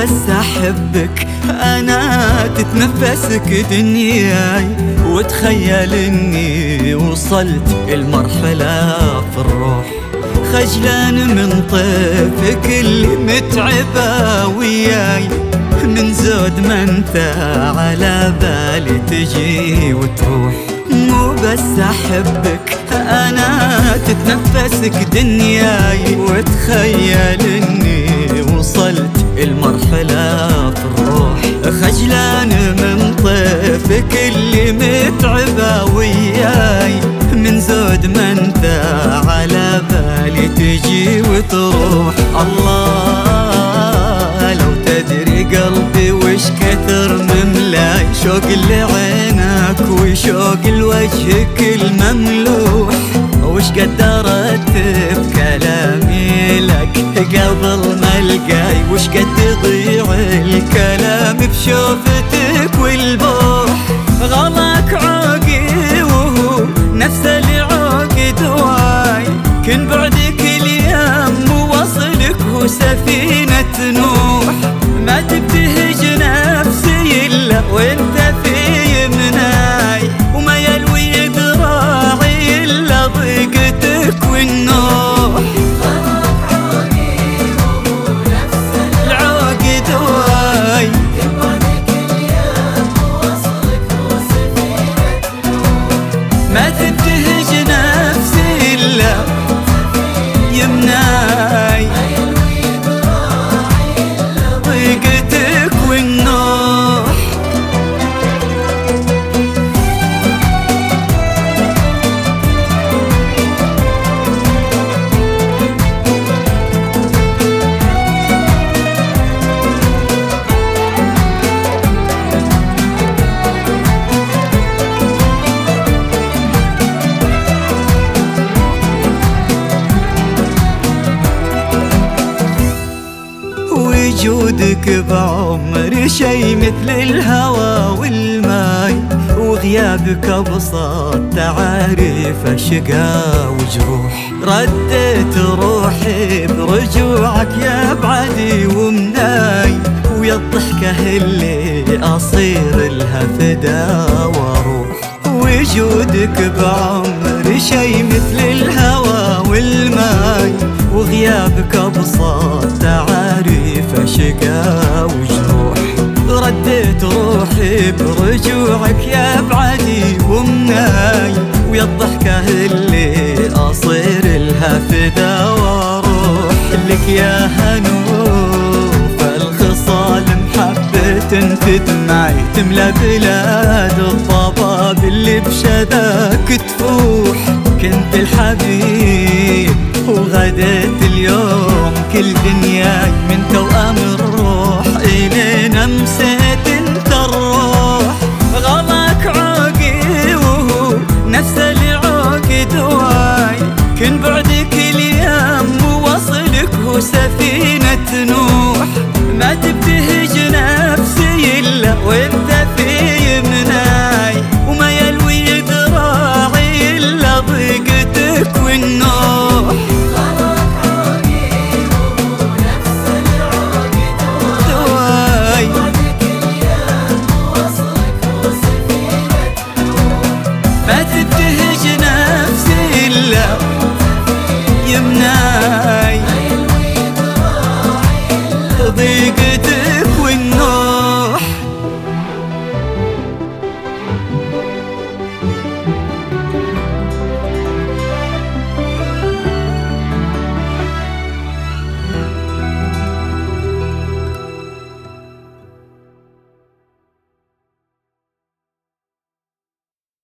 بس أحبك أنا تتنفسك دنياي، وتخيل إني وصلت المرحلة في الروح، خجلان من طيفك اللي متعبة وياي، من زود ما انت على بالي تجي وتروح. مو بس أحبك أنا تتنفسك دنياي، وتخيل إني وصلت المرحلة في الروح، خجلان من طيفك اللي متعبة وياي، من زود ما انت على بالي تجي وتروح. الله لو تدري قلبي وش كثر مملاي، شوق لعينك وشوق لوجهك المملوح، وش قدرت بكلامي لك قبل ما القاي، وش قد يضيع الكلام بشوفتك والبوح. غلاك عوقي وهو نفس اللي عوقد واي، كن بعدك اليوم ووصلك هو سفينة نوح، ما تبتهج نفسي إلا وانت في يمناي، وما يلوي ذراعي إلا ضيقتك والنوح. العوقد واي ما تبتهج نفسي إلا يمناي، ضيقتك والنوح. وجودك بعمري شي مثل الهوى والماي، وغيابك أبسط تعاريف شقا وجروح، رديت روحي برجوعك يا بعدي ومناي، ويا الضحكة اللي أصير لها فدا واروح. وجودك بعمري شي مثل الهوى والماي، وغيابك أبسط تعاريف شقا وجروح، رديت روحي برجوعك يا بعدي ومناي، ويا الضحكة اللي أصير لها فدا واروح. لك يا هنوف الخصال محبة تدمعي، تملى بلاد الضباب اللي بشذاك تفوح، كنت الحبيب وغديت اليوم كل دنياي، من توأم الروح إلين أمسيت انت الروح. غلاك عوقي وهو نفس اللي عوقد واي، كن بعدك اليوم ووصلك هو سفينة نوح، ما تبتهج